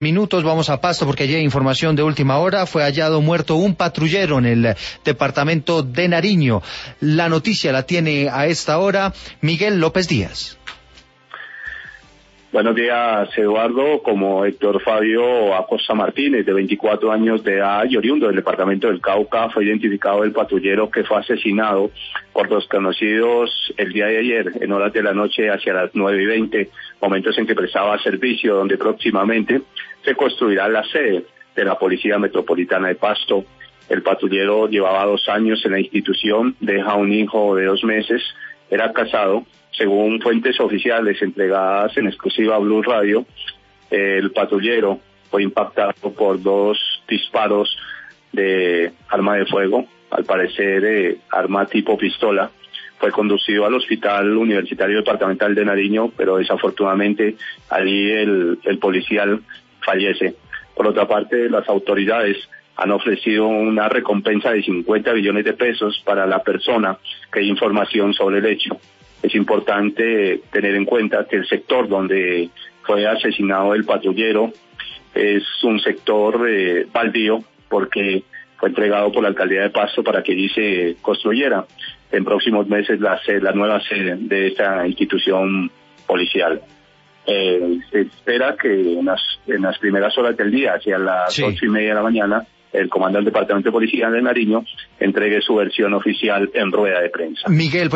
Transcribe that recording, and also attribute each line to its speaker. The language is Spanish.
Speaker 1: Minutos vamos a Pasto porque allí hay información de última hora. Fue hallado muerto un patrullero en el departamento de Nariño. La noticia la tiene a esta hora Miguel López Díaz.
Speaker 2: Buenos días, Eduardo. Como Héctor Fabio Acosta Martínez, de 24 años de edad y oriundo del departamento del Cauca, fue identificado el patrullero que fue asesinado por desconocidos el día de ayer, en horas de la noche, hacia las 9:20, momentos en que prestaba servicio, donde próximamente se construirá la sede de la Policía Metropolitana de Pasto. El patrullero llevaba 2 años en la institución, deja un hijo de 2 meses, era casado. Según fuentes oficiales entregadas en exclusiva a Blue Radio, el patrullero fue impactado por 2 disparos de arma de fuego, al parecer arma tipo pistola. Fue conducido al Hospital Universitario Departamental de Nariño, pero desafortunadamente allí el policial fallece. Por otra parte, las autoridades han ofrecido una recompensa de 50 billones de pesos para la persona que dé información sobre el hecho. Es importante tener en cuenta que el sector donde fue asesinado el patrullero es un sector baldío, porque fue entregado por la alcaldía de Pasto para que allí se construyera en próximos meses la nueva sede de esta institución policial. Se espera que en las primeras horas del día, hacia las 8:30 de la mañana, el comandante del Departamento de Policía de Nariño entregue su versión oficial en rueda de prensa.
Speaker 1: Miguel,